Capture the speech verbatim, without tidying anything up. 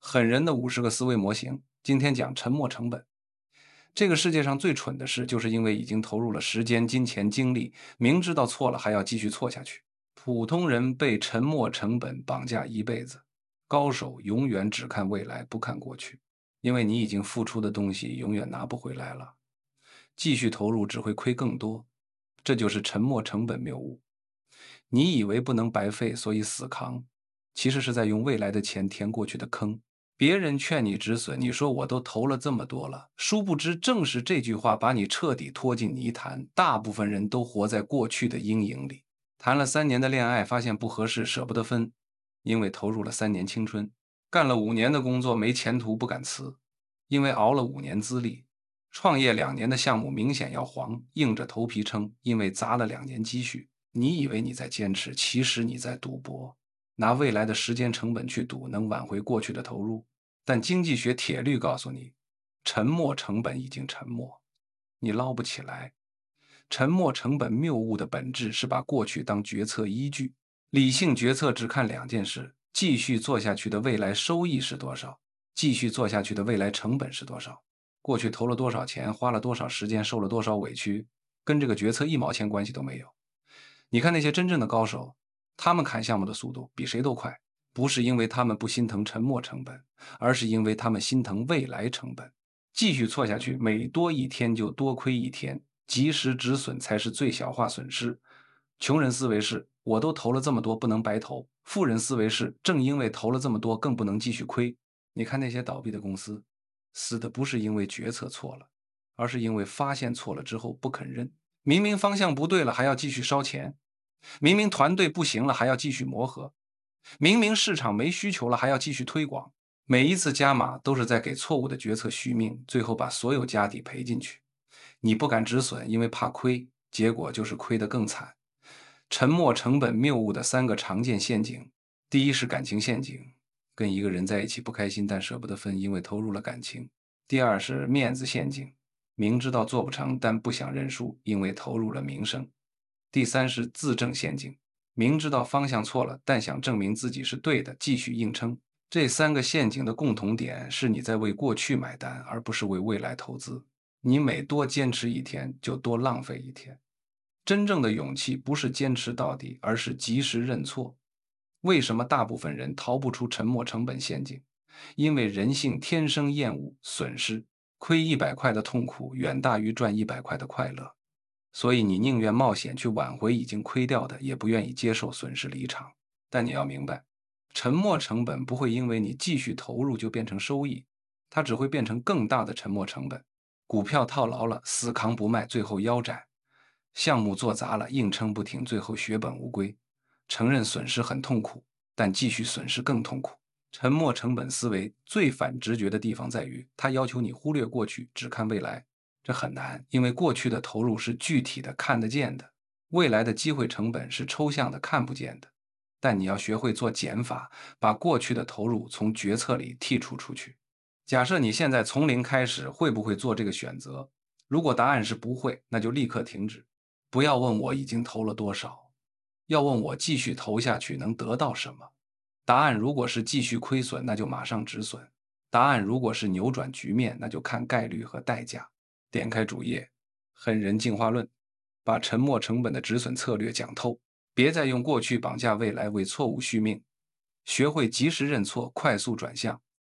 狠人的五十个思维模型。今天讲沉没成本。这个世界上最蠢的事，就是因为已经投入了时间、金钱、精力，明知道错了还要继续错下去。普通人被沉没成本绑架一辈子，高手永远只看未来，不看过去，因为你已经付出的东西永远拿不回来了，继续投入只会亏更多。这就是沉没成本谬误。你以为不能白费，所以死扛，其实是在用未来的钱填过去的坑。别人劝你止损，你说我都投了这么多了，殊不知正是这句话把你彻底拖进泥潭。大部分人都活在过去的阴影里，谈了三年的恋爱，发现不合适，舍不得分，因为投入了三年青春；干了五年的工作，没前途，不敢辞，因为熬了五年资历；创业两年的项目明显要黄，硬着头皮撑，因为砸了两年积蓄。你以为你在坚持，其实你在赌博。拿未来的时间成本去赌，能挽回过去的投入。但经济学铁律告诉你，沉没成本已经沉没，你捞不起来。沉没成本谬误的本质是把过去当决策依据。理性决策只看两件事：继续做下去的未来收益是多少，继续做下去的未来成本是多少。过去投了多少钱，花了多少时间，受了多少委屈，跟这个决策一毛钱关系都没有。你看那些真正的高手，他们砍项目的速度比谁都快，不是因为他们不心疼沉没成本，而是因为他们心疼未来成本。继续错下去，每多一天就多亏一天，及时止损才是最小化损失。穷人思维是我都投了这么多，不能白投；富人思维是正因为投了这么多，更不能继续亏。你看那些倒闭的公司，死的不是因为决策错了，而是因为发现错了之后不肯认。明明方向不对了，还要继续烧钱；明明团队不行了，还要继续磨合；明明市场没需求了，还要继续推广。每一次加码都是在给错误的决策续命，最后把所有家底赔进去。你不敢止损，因为怕亏，结果就是亏得更惨。沉没成本谬误的三个常见陷阱：第一是感情陷阱，跟一个人在一起不开心，但舍不得分，因为投入了感情；第二是面子陷阱，明知道做不成，但不想认输，因为投入了名声；第三是自证陷阱，明知道方向错了，但想证明自己是对的，继续硬撑。这三个陷阱的共同点是你在为过去买单，而不是为未来投资。你每多坚持一天，就多浪费一天。真正的勇气不是坚持到底，而是及时认错。为什么大部分人逃不出沉没成本陷阱？因为人性天生厌恶损失，亏一百块的痛苦远大于赚一百块的快乐。所以你宁愿冒险去挽回已经亏掉的，也不愿意接受损失离场。但你要明白，沉没成本不会因为你继续投入就变成收益，它只会变成更大的沉没成本。股票套牢了，死扛不卖，最后腰斩；项目做砸了，硬撑不停，最后血本无归。承认损失很痛苦，但继续损失更痛苦。沉没成本思维最反直觉的地方在于，它要求你忽略过去，只看未来。这很难，因为过去的投入是具体的、看得见的，未来的机会成本是抽象的、看不见的。但你要学会做减法，把过去的投入从决策里剔除出去。假设你现在从零开始，会不会做这个选择？如果答案是不会，那就立刻停止。不要问我已经投了多少，要问我继续投下去能得到什么。答案如果是继续亏损，那就马上止损；答案如果是扭转局面，那就看概率和代价。点开主页，狠人进化论，把沉没成本的止损策略讲透。别再用过去绑架未来，为错误续命。学会及时认错，快速转向，